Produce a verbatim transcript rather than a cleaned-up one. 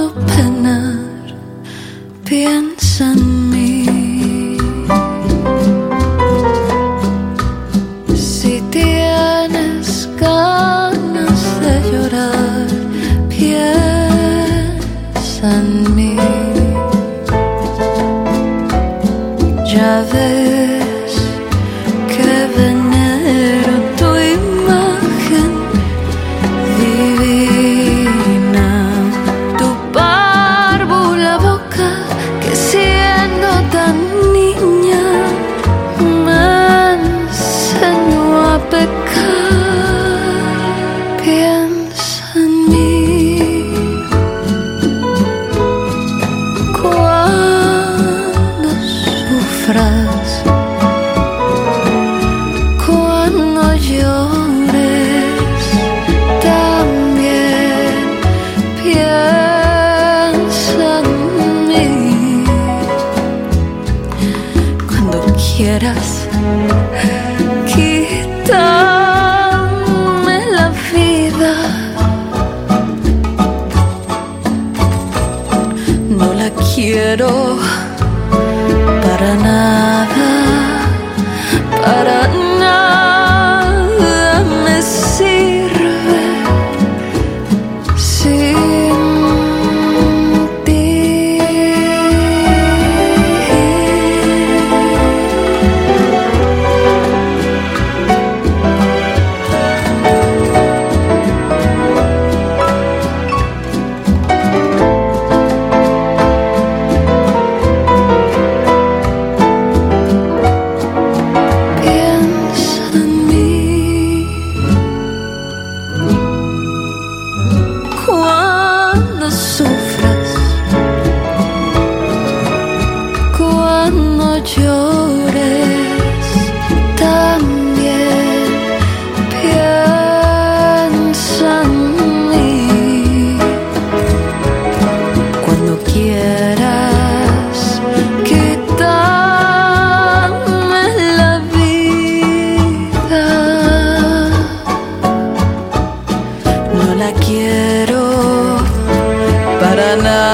penar, piensa en mí. Si tienes ganas de llorar, piensa en mí. Ya ves que venero tu imagen divina, tu párvula boca que siendo tan niña me enseñó a pecar. Piensa en mí cuando sufras, cuando llores, también piensa en mí. Cuando quieras quitarme la vida, no la quiero para nada, para nada me sirve sin ti. Piensa en mí cuando sufras, cuando llores, también piensa en mí. Cuando quieras quitarme la vida, no la quiero para nada.